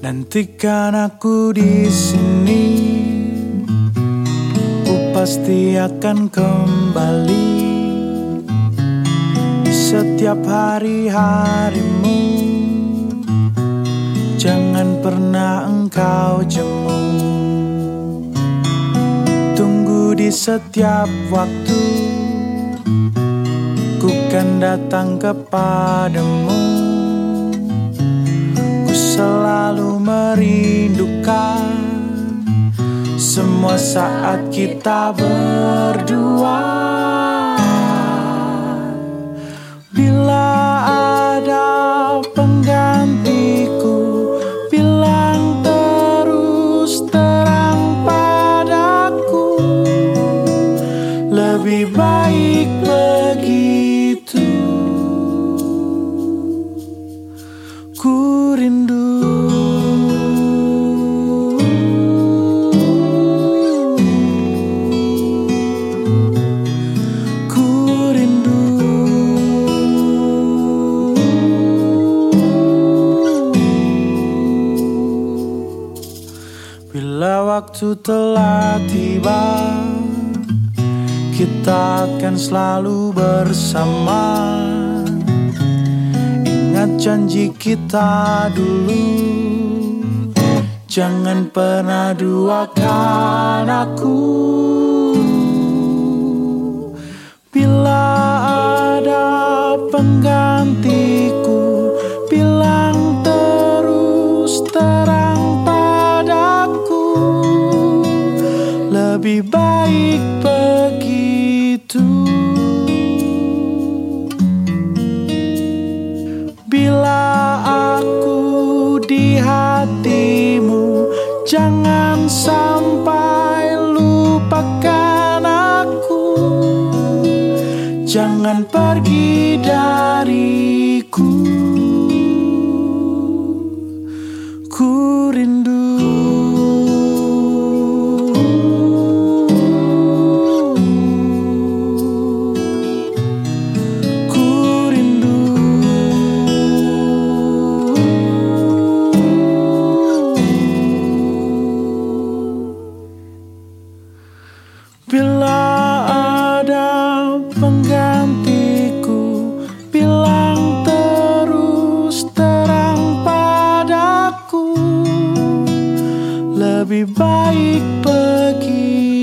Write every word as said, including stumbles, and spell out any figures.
Nantikan aku di sini, ku pasti akan kembali di setiap hari-harimu. Jangan pernah engkau jemu, tunggu di setiap waktu, ku kan datang kepadamu. Selalu merindukan semua saat kita berdua. Bila ada penggantiku, bilang terus terang padaku. Lebih baik begitu. Ku rindu, ku rindu. Bila waktu telah tiba, kita akan selalu bersama. Ingat janji kita dulu, jangan pernah duakan aku. Bila ada penggantiku, bilang terus terang padaku. Lebih baik begitu. Bila aku di hatimu, jangan sampai lupakan aku. Jangan pergi dariku. Ku rindu. Bila ada penggantiku, bilang terus terang padaku. Lebih baik pergi.